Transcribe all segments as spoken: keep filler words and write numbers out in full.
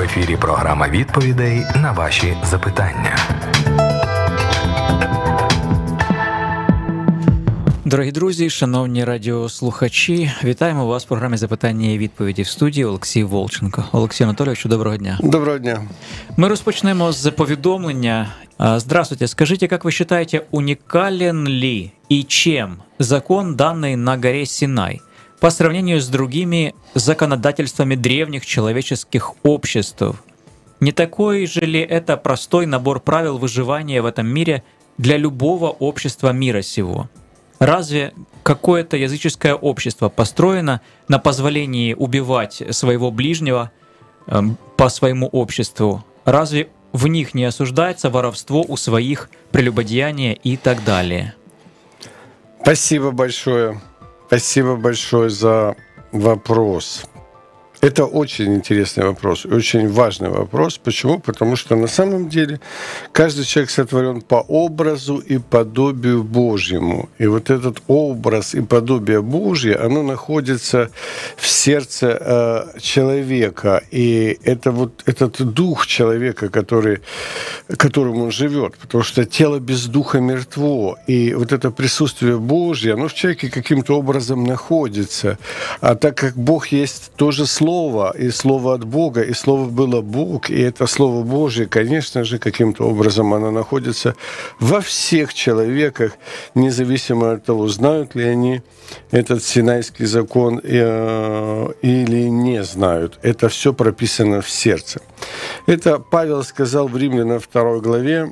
ефірі програма відповідей на ваші запитання. Дорогі друзі, шановні радіослухачі, вітаємо вас в програмі «Запитання і відповіді» в студії Олексій Волченко. Олексій Анатолійовичу, доброго дня. Доброго дня. Мы розпочнемо з повідомлення. Здравствуйте, скажите, как вы считаете, уникален ли и чем закон, данный на горе Синай, по сравнению с другими законодательствами древних человеческих обществ? Не такой же ли это простой набор правил выживания в этом мире для любого общества мира сего? Разве какое-то языческое общество построено на позволении убивать своего ближнего э, по своему обществу? Разве в них не осуждается воровство у своих, прелюбодеяние и так далее? Спасибо большое. Спасибо большое за вопрос. Это очень интересный вопрос, очень важный вопрос. Почему? Потому что на самом деле каждый человек сотворен по образу и подобию Божьему. И вот этот образ и подобие Божье, оно находится в сердце э, человека. И это вот этот дух человека, который, которым он живет. Потому что тело без духа мертво. И вот это присутствие Божье, оно в человеке каким-то образом находится. А так как Бог есть тоже Слово, и Слово от Бога, и Слово было Бог, и это Слово Божие, конечно же, каким-то образом оно находится во всех человеках, независимо от того, знают ли они этот Синайский закон э, или не знают. Это все прописано в сердце. Это Павел сказал в Римлянам второй главе.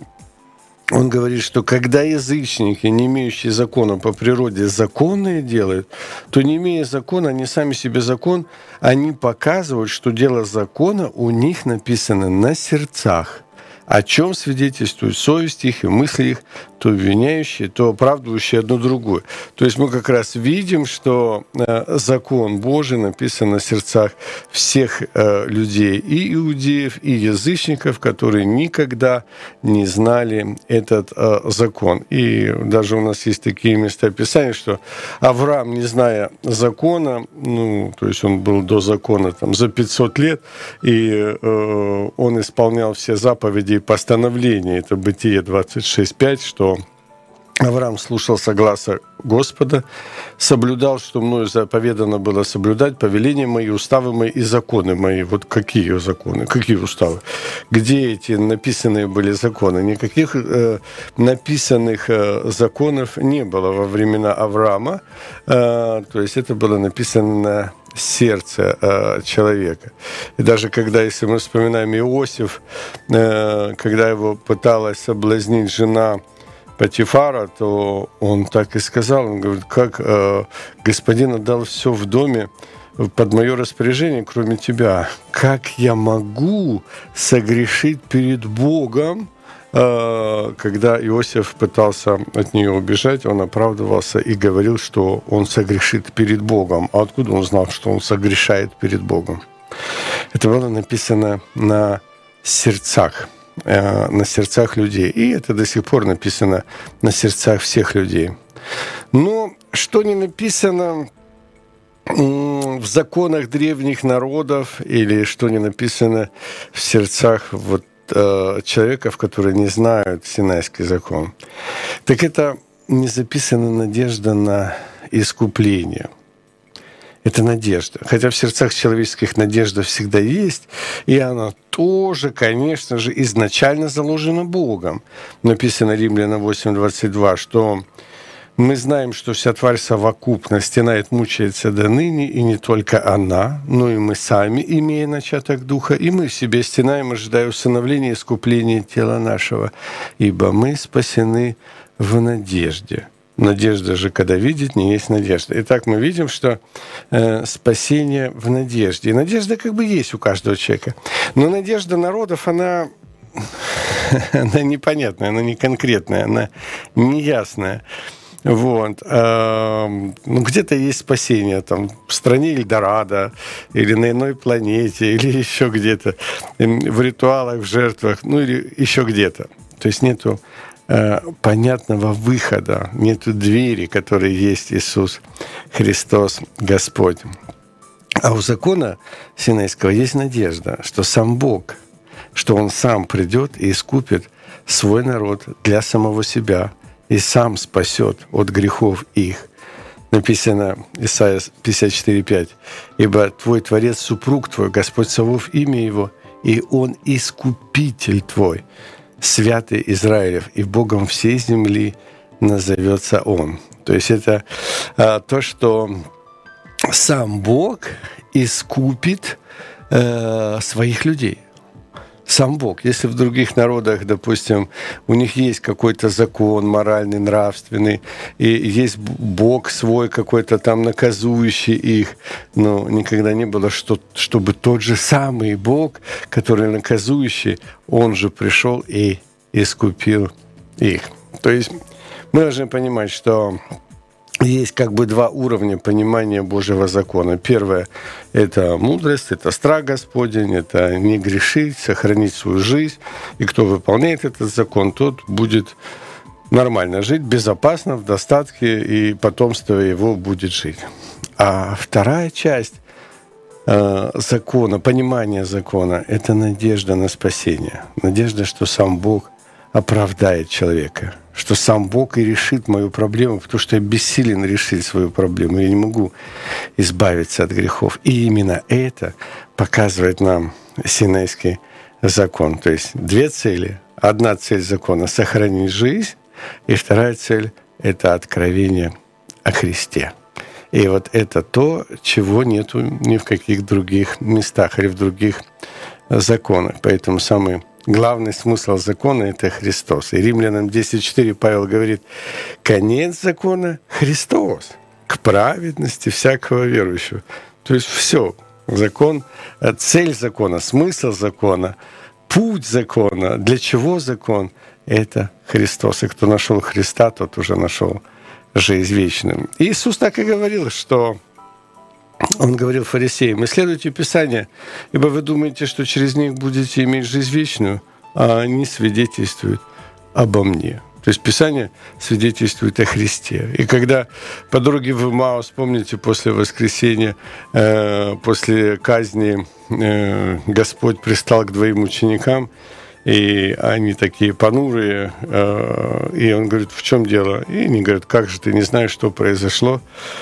Он говорит, что когда язычники, не имеющие закона по природе, законные делают, то, не имея закона, они сами себе закон, они показывают, что дело закона у них написано на сердцах, о чем свидетельствует совесть их и мысли их, то обвиняющие, то оправдывающие одно другое. То есть мы как раз видим, что закон Божий написан на сердцах всех людей, и иудеев, и язычников, которые никогда не знали этот закон. И даже у нас есть такие места Писания, что Авраам, не зная закона, ну, то есть он был до закона там, за пятьсот лет, и он исполнял все заповеди и постановления. Это Бытие двадцать шесть пять, что Авраам слушался гласа Господа, соблюдал, что мною заповедано было соблюдать повеления мои, уставы мои и законы мои. Вот какие законы, какие уставы? Где эти написанные были законы? Никаких э, написанных э, законов не было во времена Авраама. Э, то есть это было написано на сердце э, человека. И даже когда, если мы вспоминаем Иосиф, э, когда его пыталась соблазнить жена Потифара, то он так и сказал, он говорит, как э, господин отдал все в доме под мое распоряжение, кроме тебя. Как я могу согрешить перед Богом? Э, когда Иосиф пытался от нее убежать, он оправдывался и говорил, что он согрешит перед Богом. А откуда он знал, что он согрешает перед Богом? Это было написано на сердцах. на сердцах людей. И это до сих пор написано на сердцах всех людей. Но что не написано в законах древних народов или что не написано в сердцах вот, человеков, которые не знают Синайский закон, так это не записана надежда на искупление. Это надежда. Хотя в сердцах человеческих надежда всегда есть, и она тоже, конечно же, изначально заложена Богом. Написано Римлянам восемь двадцать два, что мы знаем, что вся тварь совокупно стенает, мучается до ныне, и не только она, но и мы сами, имея начаток Духа, и мы в себе стенаем, ожидая усыновления и искупления тела нашего, ибо мы спасены в надежде. Надежда же, когда видит, не есть надежда. Итак, мы видим, что э, спасение в надежде. И надежда как бы есть у каждого человека. Но надежда народов, она, она непонятная, она не конкретная, она неясная. Вот. Ну, где-то есть спасение, там, в стране Эльдорадо, или на иной планете, или еще где-то, в ритуалах, в жертвах, ну, или еще где-то. То есть нету э, понятного выхода, нету двери, которой есть Иисус Христос, Господь. А у закона Синайского есть надежда, что сам Бог, что Он сам придет и искупит свой народ для самого себя и сам спасет от грехов их. Написано Исайя пятьдесят четыре пять. «Ибо Твой Творец, супруг Твой, Господь Савов, имя Его, и Он искупитель Твой, святый Израилев, и Богом всей земли назовется Он». То есть это а, то, что сам Бог искупит э, своих людей. Сам Бог. Если в других народах, допустим, у них есть какой-то закон моральный, нравственный, и есть Бог свой какой-то там наказующий их, но никогда не было, что, чтобы тот же самый Бог, который наказующий, Он же пришел и искупил их. То есть мы должны понимать, что есть как бы два уровня понимания Божьего закона. Первое – это мудрость, это страх Господень, это не грешить, сохранить свою жизнь. И кто выполняет этот закон, тот будет нормально жить, безопасно, в достатке, и потомство его будет жить. А вторая часть э, закона, понимания закона – это надежда на спасение. Надежда, что сам Бог оправдает человека, что сам Бог и решит мою проблему, потому что я бессилен решить свою проблему, я не могу избавиться от грехов. И именно это показывает нам Синайский закон. То есть две цели. Одна цель закона – сохранить жизнь, и вторая цель – это откровение о Христе. И вот это то, чего нету ни в каких других местах или в других законах. Поэтому самый главный смысл закона – это Христос. И Римлянам десять четыре Павел говорит: конец закона – Христос, к праведности всякого верующего. То есть все. Закон, цель закона, смысл закона, путь закона, для чего закон – это Христос. И кто нашел Христа, тот уже нашел жизнь вечную. И Иисус так и говорил, что Он говорил фарисеям: исследуйте Писание, ибо вы думаете, что через них будете иметь жизнь вечную, а они свидетельствуют обо мне. То есть Писание свидетельствует о Христе. И когда по дороге в Имаус, помните, после воскресения, э, после казни э, Господь пристал к двоим ученикам, и они такие понурые, э, и Он говорит: в чем дело? И они говорят: как же ты не знаешь, что произошло?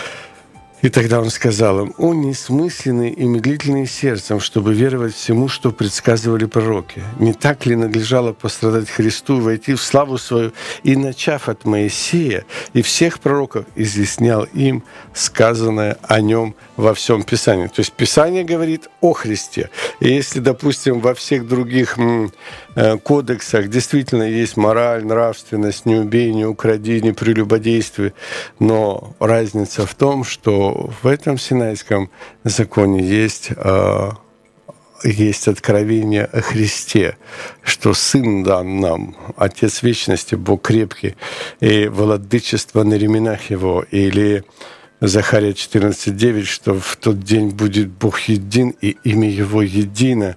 И тогда Он сказал им: «О, несмысленные и медлительные сердцем, чтобы веровать всему, что предсказывали пророки. Не так ли надлежало пострадать Христу, войти в славу свою, и, начав от Моисея и всех пророков, изъяснял им сказанное о Нем во всем Писании». То есть Писание говорит о Христе. И если, допустим, во всех других м, э, кодексах действительно есть мораль, нравственность, не убей, не укради, не прелюбодействуй, но разница в том, что в этом Синайском законе есть, э, есть откровение о Христе, что Сын дан нам, Отец Вечности, Бог крепкий, и владычество на ременах Его, или Захария четырнадцать девять, что в тот день будет Бог един, и имя Его едино,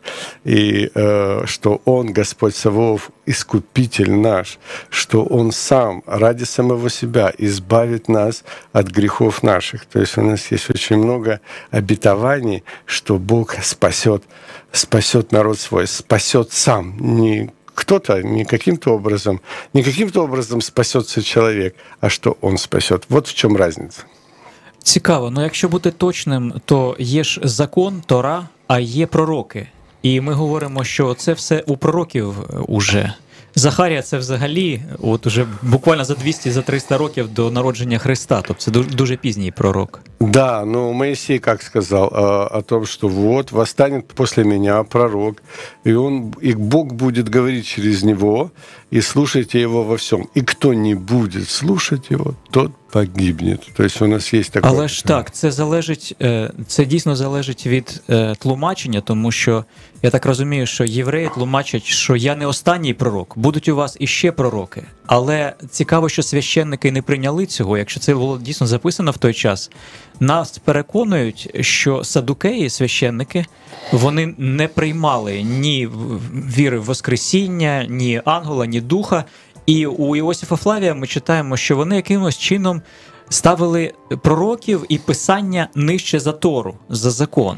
и э, что Он, Господь Саваоф, Искупитель наш, что Он Сам ради самого себя избавит нас от грехов наших. То есть у нас есть очень много обетований, что Бог спасет, спасет народ свой, спасет Сам, не кто-то, не каким-то образом, не каким-то образом спасется человек, а что Он спасет. Вот в чем разница. Цікаво, ну якщо бути точним, то є ж закон, Тора, а є пророки. І ми говоримо, що це все у пророків уже. Захарія – це взагалі от уже буквально за двісті, за триста років до народження Христа, тобто це дуже пізній пророк. Да, но Моисей как сказал о том, что вот восстанет после меня пророк, и он, и Бог будет говорить через него, и слушайте его во всем. И кто не будет слушать его, тот погибнет. То есть у нас есть такое. Але ж так, це залежить, це дійсно залежить від тлумачення, тому що я так розумію, що євреї тлумачать, що я не останній пророк, будуть у вас іще пророки. Але цікаво, що священники не прийняли цього, якщо це було дійсно записано в той час. Нас переконують, що садукеї, священники, вони не приймали ні віри в Воскресіння, ні ангела, ні духа. І у Іосифа Флавія ми читаємо, що вони якимось чином ставили пророків і писання нижче за Тору, за закон.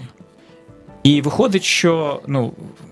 І виходить, що ну,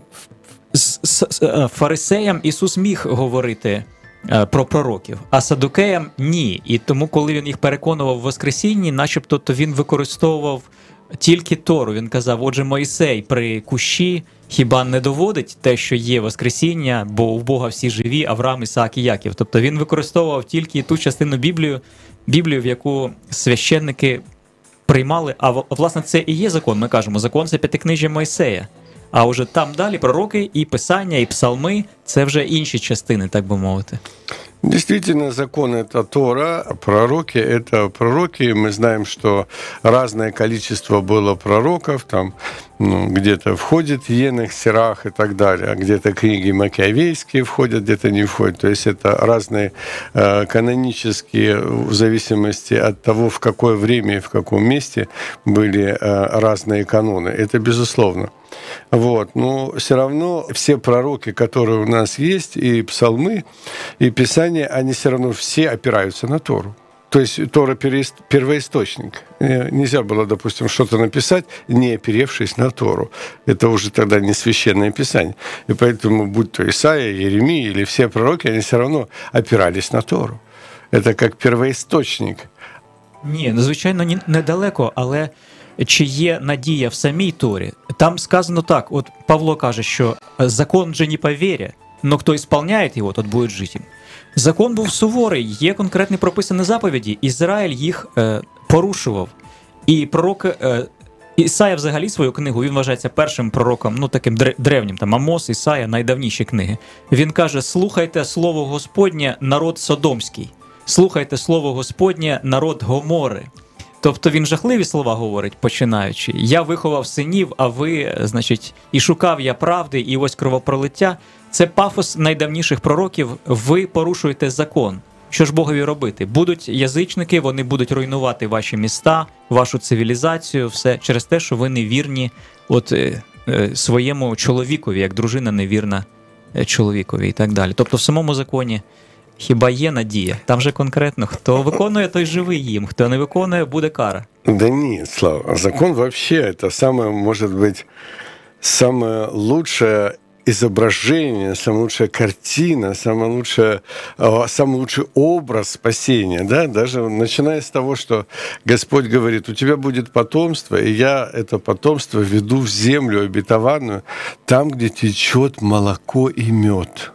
з, з, з фарисеям Ісус міг говорити про пророків, а садукеям ні. І тому, коли він їх переконував в Воскресінні, начебто то він використовував тільки Тору. Він казав, отже, Мойсей при кущі хіба не доводить те, що є Воскресіння, бо у Бога всі живі, Авраам, Ісаак і Яків. Тобто він використовував тільки ту частину Біблію, Біблію, в яку священники приймали, а власне це і є закон, ми кажемо, закон – це п'ятикнижжя Мойсея. А вже там далі пророки і писання, і псалми – це вже інші частини, так би мовити. Действительно, закон – это Тора, пророки – это пророки. Мы знаем, что разное количество было пророков, там ну, где-то входит Енох, Сирах и так далее, а где-то книги Макиавейские входят, где-то не входят. То есть это разные э, канонические, в зависимости от того, в какое время и в каком месте были э, разные каноны. Это безусловно. Вот. Но все равно все пророки, которые у нас есть, и псалмы, и писания, они все равно все опираются на Тору. То есть Тора – первоисточник. Нельзя было, допустим, что-то написать, не оперевшись на Тору. Это уже тогда не священное писание. И поэтому, будь то Исаия, Иеремия или все пророки, они все равно опирались на Тору. Это как первоисточник. Ні, ну, звичайно, недалеко, але чи є надія в самій Торі? Там сказано так, от Павло каже, що закон же не по вірі, но хто ісполняє його, тот буде жити. Закон був суворий, є конкретні прописані заповіді, Ізраїль їх е, порушував. І пророк е, Ісая взагалі свою книгу, він вважається першим пророком, ну таким древнім, там Амос, Ісая, найдавніші книги. Він каже, слухайте слово Господнє, народ Содомський, слухайте слово Господнє, народ Гомори. Тобто він жахливі слова говорить, починаючи. Я виховав синів, а ви, значить, і шукав я правди, і ось кровопролиття. Це пафос найдавніших пророків. Ви порушуєте закон. Що ж Богові робити? Будуть язичники, вони будуть руйнувати ваші міста, вашу цивілізацію, все через те, що ви невірні от, е, е, своєму чоловікові, як дружина невірна чоловікові і так далі. Тобто в самому законі хіба є надія? Там же конкретно, хто виконує, той живий їм, хто не виконує, буде кара. Да нет, Слава, закон вообще это самое, может быть, самое лучшее изображение, самая лучшая картина, самый лучший, самый лучший образ спасения, да, даже начиная с того, что Господь говорит, у тебя будет потомство, и я это потомство веду в землю обетованную, там, где течет молоко и мед.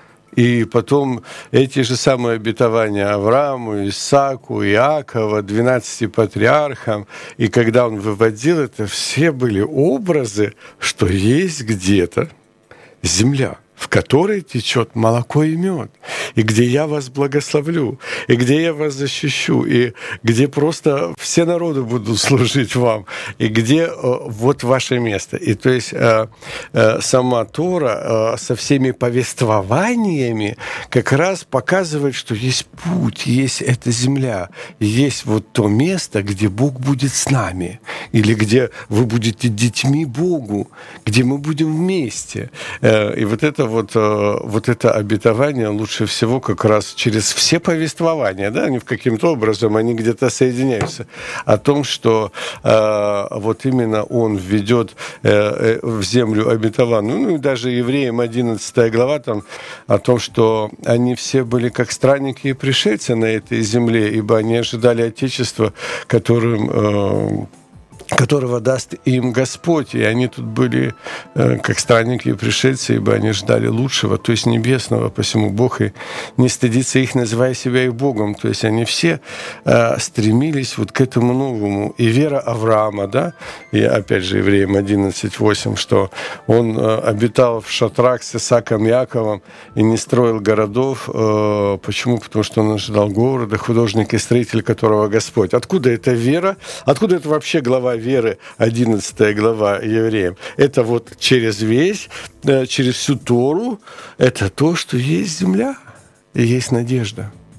И потом эти же самые обетования Аврааму, Исааку, Иакова, двенадцати патриархам. И когда он выводил это, все были образы, что есть где-то земля, в которой течет молоко и мед, и где я вас благословлю, и где я вас защищу, и где просто все народы будут служить вам, и где э, вот ваше место. И то есть э, э, сама Тора э, со всеми повествованиями как раз показывает, что есть путь, есть эта земля, есть вот то место, где Бог будет с нами, или где вы будете детьми Богу, где мы будем вместе. Э, и вот это вот, вот это обетование лучше всего как раз через все повествования, да, они каким-то образом, они где-то соединяются, о том, что э, вот именно он введет э, в землю обетованную, ну и даже евреям одиннадцатая глава там о том, что они все были как странники и пришельцы на этой земле, ибо они ожидали Отечества, которым э, которого даст им Господь. И они тут были э, как странники и пришельцы, ибо они ждали лучшего, то есть небесного, посему Бог и не стыдится их, называя себя их Богом. То есть они все э, стремились вот к этому новому. И вера Авраама, да, и опять же Евреям одиннадцать восемь, что он э, обитал в шатрах с Исааком и Яковом и не строил городов. Э, почему? Потому что он ожидал города, художник и строитель которого Господь. Откуда эта вера? Откуда это вообще глава веры, одиннадцатая глава Евреям? Это вот через весь, через всю Тору, это то, что есть земля и есть надежда.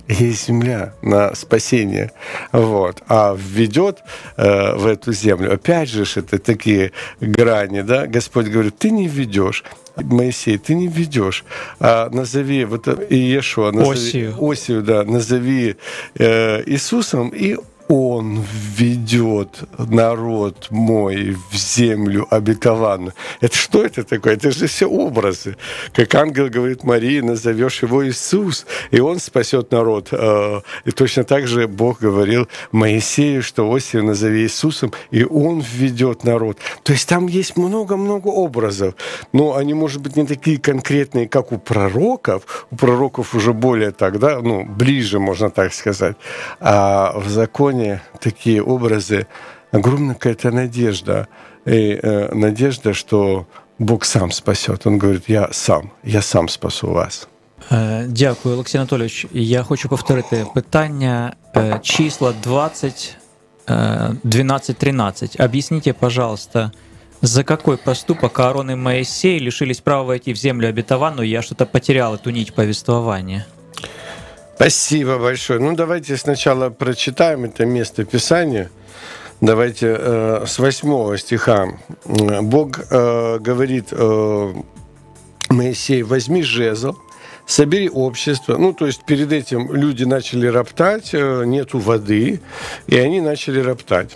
есть земля на спасение. Вот. А введет э, в эту землю, опять же, это такие грани, да, Господь говорит, ты не введешь. Моисей, ты не ведешь, а назови вот Иешуа, назови, Осию. Осию, да, назови э, Иисусом, и Он введет народ мой в землю обетованную. Это что это такое? Это же все образы. Как ангел говорит Марии, назовешь его Иисус, и он спасет народ. И точно так же Бог говорил Моисею, что Осию назови Иисусом, и он введет народ. То есть там есть много-много образов. Но они, может быть, не такие конкретные, как у пророков. У пророков уже более так, да, ну, ближе, можно так сказать. А в законе такие образы, огромная какая-то надежда. И э, надежда, что Бог сам спасет. Он говорит, я сам, я сам спасу вас. Дякую, Олексій Анатолійович. Я хочу повторити питання. Числа двадцать, двенадцать, тринадцать. Объясните, пожалуйста, за какой проступок Аарон и Моисей лишились права войти в землю обетованную? Я что-то потерял эту нить повествования. Спасибо большое. Ну, давайте сначала прочитаем это место Писания. Давайте э, с восьмого стиха. Бог э, говорит э, Моисею, возьми жезл, собери общество. Ну, то есть перед этим люди начали роптать, э, нету воды, и они начали роптать.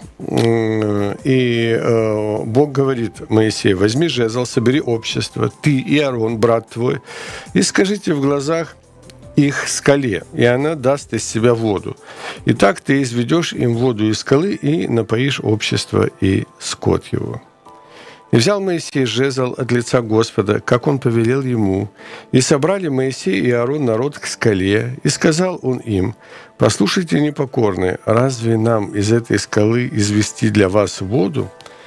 И э, Бог говорит Моисею, возьми жезл, собери общество, ты и Аарон, брат твой, и скажите в глазах их скале, и она даст из себя воду. И так ты изведешь им воду из скалы и напоишь общество и скот его. И взял Моисей жезл от лица Господа, как он повелел ему, и собрали Моисей и Аарон народ к скале, и сказал он им, послушайте, непокорные, разве нам из этой скалы извести для вас воду?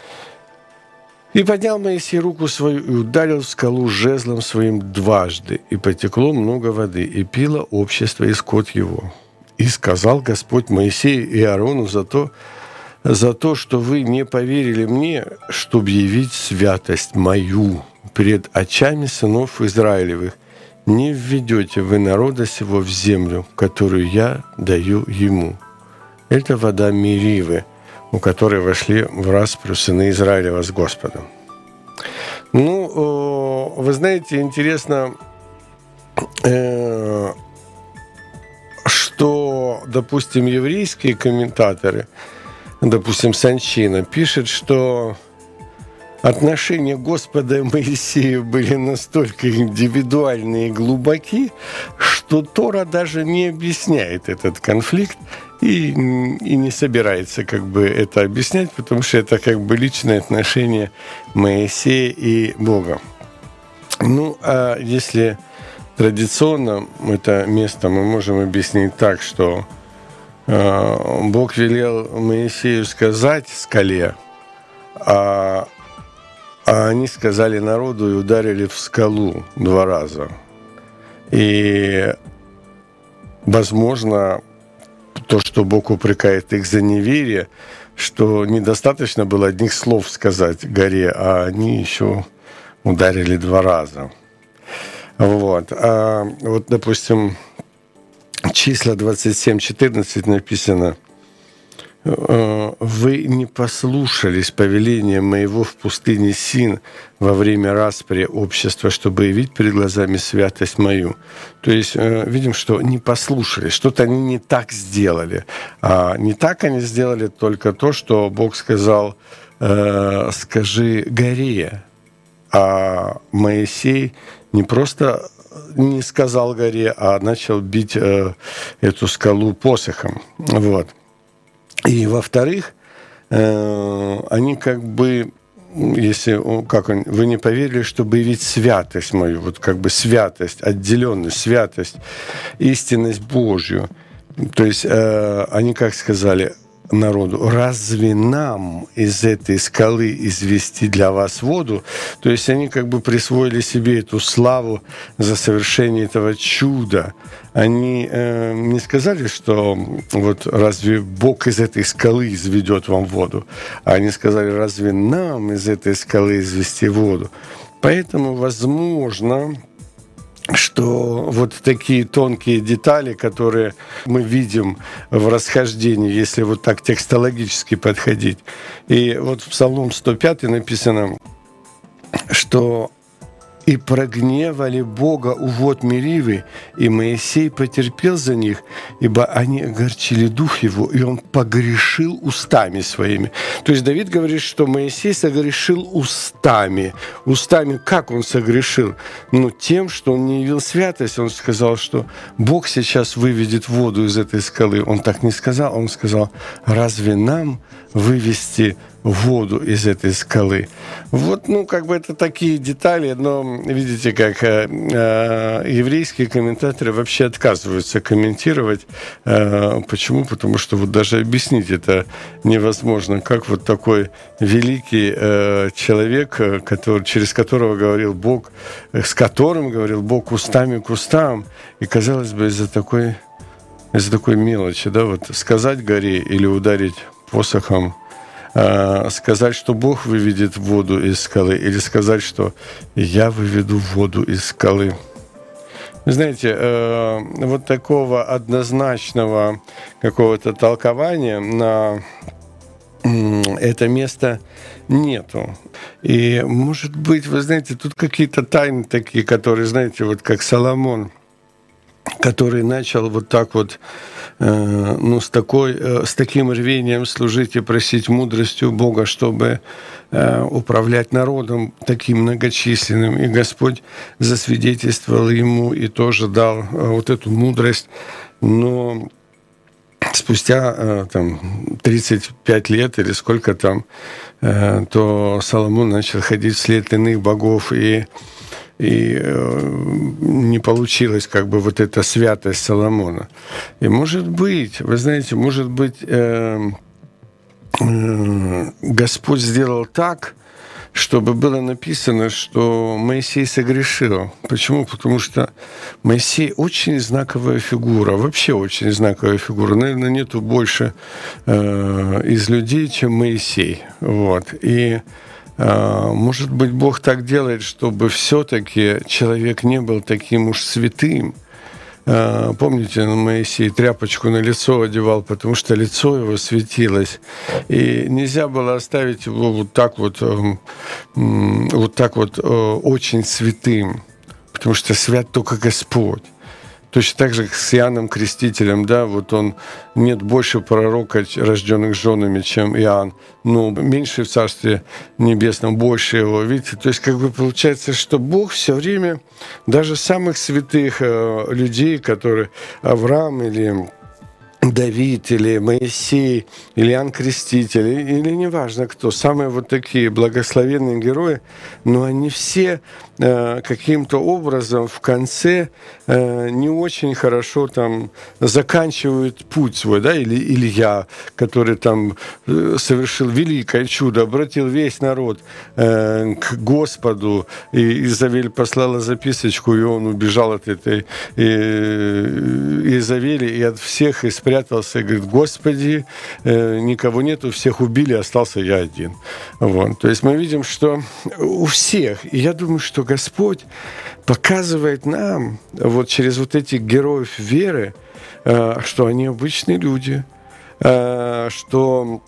И поднял Моисей руку свою и ударил в скалу жезлом своим дважды, и потекло много воды, и пило общество и скот его. И сказал Господь Моисею и Аарону за то, за то, что вы не поверили мне, чтобы явить святость мою пред очами сынов Израилевых, не введете вы народа сего в землю, которую я даю ему. Это вода Меривы, у которой вошли в распрю сыны Израилева с Господом. Ну, вы знаете, интересно, что, допустим, еврейские комментаторы, допустим, Санчина, пишет, что отношения Господа и Моисея были настолько индивидуальны и глубоки, что Тора даже не объясняет этот конфликт и, и не собирается как бы это объяснять, потому что это как бы личное отношение Моисея и Бога. Ну, а если традиционно это место мы можем объяснить так, что э, Бог велел Моисею сказать скале, а А они сказали народу и ударили в скалу два раза. И, возможно, то, что Бог упрекает их за неверие, что недостаточно было одних слов сказать горе, а они еще ударили два раза. Вот. А вот, допустим, числа двадцать семь четырнадцать написано: «Вы не послушались повеления моего в пустыне Син во время распри общества, чтобы явить перед глазами святость мою». То есть видим, что не послушались, что-то они не так сделали. А не так они сделали только то, что Бог сказал: «Скажи горе». А Моисей не просто не сказал горе, а начал бить эту скалу посохом. Вот. И, во-вторых, э, они как бы, если, как он, вы не поверили, чтобы явить святость мою, вот как бы святость, отделенность, святость, истинность Божью. То есть э, они как сказали народу: разве нам из этой скалы извести для вас воду? То есть они как бы присвоили себе эту славу за совершение этого чуда. Они э, не сказали, что вот разве Бог из этой скалы изведет вам воду, а они сказали: разве нам из этой скалы извести воду? Поэтому, возможно, что вот такие тонкие детали, которые мы видим в расхождении, если вот так текстологически подходить. И вот в Псалом сто пять написано, что «И прогневали Бога у вод Меривы, и Моисей потерпел за них, ибо они огорчили дух его, и он погрешил устами своими». То есть Давид говорит, что Моисей согрешил устами. Устами как он согрешил? Ну, тем, что он не явил святость. Он сказал, что Бог сейчас выведет воду из этой скалы. Он так не сказал. Он сказал, разве нам вывести воду из этой скалы? Вот, ну, как бы это такие детали, но видите, как э, э, еврейские комментаторы вообще отказываются комментировать. Э, почему? Потому что вот даже объяснить это невозможно. Как вот такой великий э, человек, который, через которого говорил Бог, с которым говорил Бог устами к устам, и, казалось бы, из-за такой, из-за такой мелочи, да, вот сказать горе или ударить посохом, сказать, что Бог выведет воду из скалы, или сказать, что я выведу воду из скалы. Вы знаете, вот такого однозначного какого-то толкования на это место нету. И, может быть, вы знаете, тут какие-то тайны такие, которые, знаете, вот как Соломон, который начал вот так вот, э, ну, с, такой, э, с таким рвением служить и просить мудрости у Бога, чтобы э, управлять народом таким многочисленным. И Господь засвидетельствовал ему и тоже дал э, вот эту мудрость. Но спустя э, там, тридцать пять лет или сколько там, э, то Соломон начал ходить вслед иных богов, и И э, не получилась как бы вот эта святость Соломона. И может быть, вы знаете, может быть, э, э, Господь сделал так, чтобы было написано, что Моисей согрешил. Почему? Потому что Моисей очень знаковая фигура, вообще очень знаковая фигура. Наверное, нету больше э, из людей, чем Моисей. Вот. И может быть, Бог так делает, чтобы все-таки человек не был таким уж святым. Помните, Моисей тряпочку на лицо одевал, потому что лицо его светилось. И нельзя было оставить его вот так вот, вот так вот очень святым, потому что свят только Господь. Точно так же, как с Иоанном Крестителем, да, вот он, нет больше пророка, рожденных женами, чем Иоанн, но меньше в Царстве Небесном, больше его, видите, то есть как бы получается, что Бог все время, даже самых святых э, людей, которые Авраам или Давид, или Моисей, или Иоанн Креститель, или неважно кто, самые вот такие благословенные герои, но они все э, каким-то образом в конце э, не очень хорошо там заканчивают путь свой, да, или Илья, который там э, совершил великое чудо, обратил весь народ э, к Господу, и Изавель послала записочку, и он убежал от этой э, Изавели и от всех и спрятался, и говорит, Господи, э, никого нету, всех убили, остался я один. Вот. То есть мы видим, что у всех, и я думаю, что Господь показывает нам вот через вот этих героев веры, э, что они обычные люди, э, что,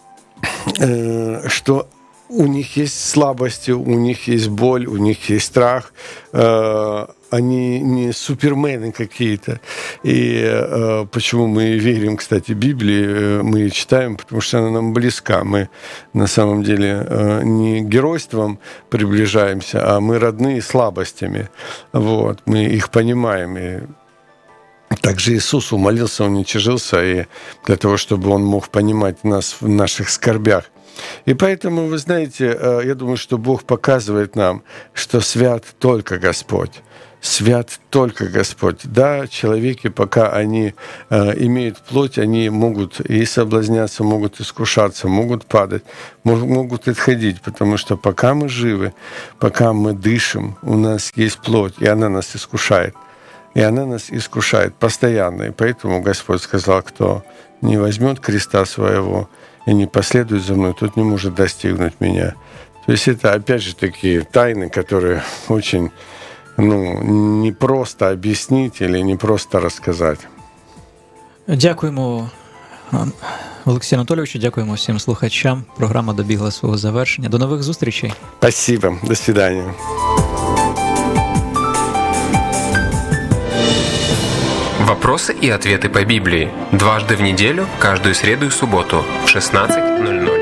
э, что у них есть слабости, у них есть боль, у них есть страх, э, они не супермены какие-то. И э, почему мы верим, кстати, Библии, э, мы читаем, потому что она нам близка. Мы на самом деле э, не геройством приближаемся, а мы родные слабостями. Вот, мы их понимаем. И также Иисус умолился, Он уничижился, и для того, чтобы Он мог понимать нас в наших скорбях. И поэтому, вы знаете, я думаю, что Бог показывает нам, что свят только Господь. Свят только Господь. Да, человеки, пока они э, имеют плоть, они могут и соблазняться, могут искушаться, могут падать, мог, могут отходить, потому что пока мы живы, пока мы дышим, у нас есть плоть, и она нас искушает. И она нас искушает постоянно. И поэтому Господь сказал, кто не возьмет креста своего и не последует за мной, тот не может достигнуть меня. То есть это, опять же, такие тайны, которые очень ну, не просто объяснить или не просто рассказать. Дякуємо, Олексію Анатолійовичу, дякуємо всім слухачам. Програма добігла свого завершення. До нових зустрічей. Спасибо. До свидания. Вопросы и ответы по Библии. Дважды в неделю, каждую среду и субботу в шестнадцать ноль ноль.